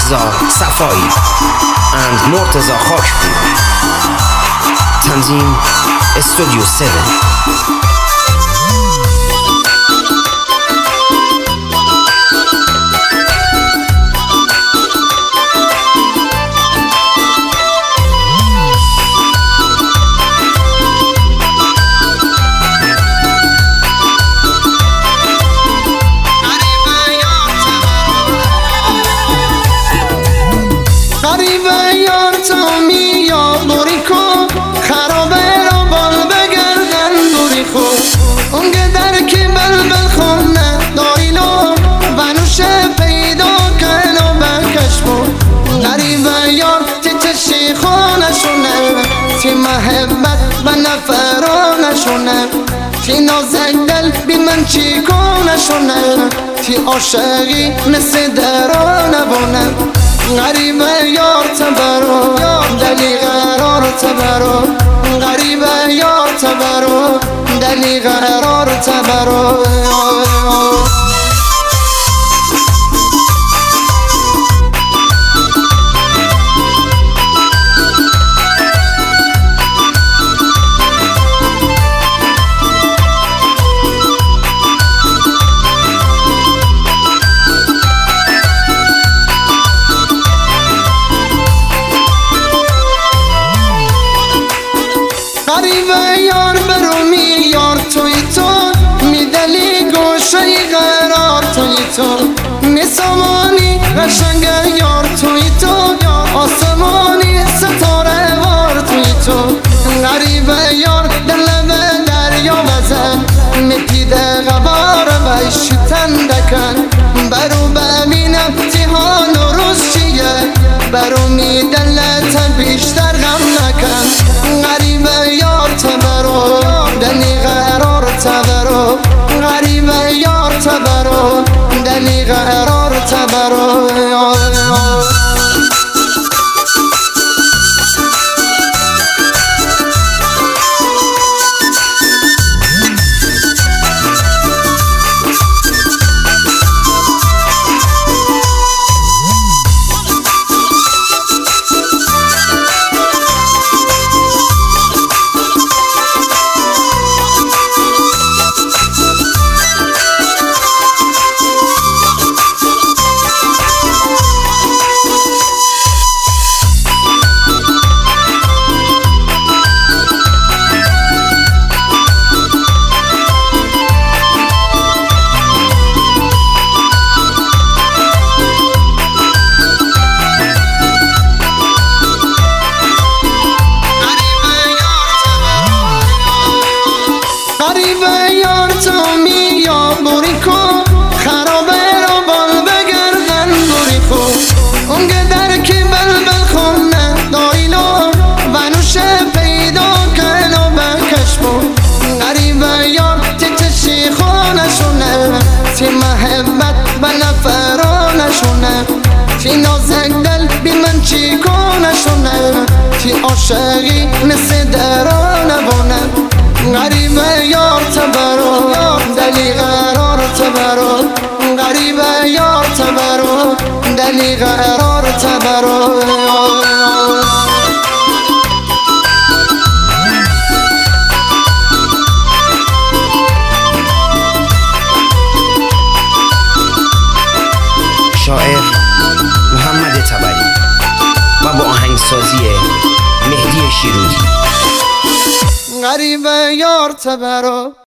Mirza Safai and Murtaza Khashpur. Tanzim Studio 7. تی محبت و نفرانشونه، تی نازک دل بی من چی کنشونه، تی عاشقی مثل درانه بونه. غریبه یار تبرو دلی قرار تبرو، غریبه یار تبرو دلی قرار تبرو. غریبه یار برومی یار توی تو، میدلی گوشه قرار توی تو، میسامانی قشنگ یار توی تو، آسمانی ستاره وار توی تو. غریبه یار در لب دریا بزن، میپیده غبار بهش تندکن، برو ببینم تی حال و روز چیه، برو میدلت بیشتر غم نکن. غریبه یار تبرو دلی قرار تبرو، غریبه یار تبرو دلی قرار تبرو. غریبه یار تو میا بوری کن، خرابه رو بال بگردن بوری کن، اونگه درکی بلبل خونه دایلو ونوشه پیدا کن و بکش بون. غریبه یار تی چشی خونشونه، تی محبت و نفرانشونه، تی نازک دل بی من چی کنشونه، تی عاشقی مثل درانه بونه. غریبه یار تبرو دلی قرار تبرو، غریبه یار تبرو دلی قرار تبرو. شاعر محمد تبری و با آهنگسازی مهدی شیروزی. غریبه یار تبرو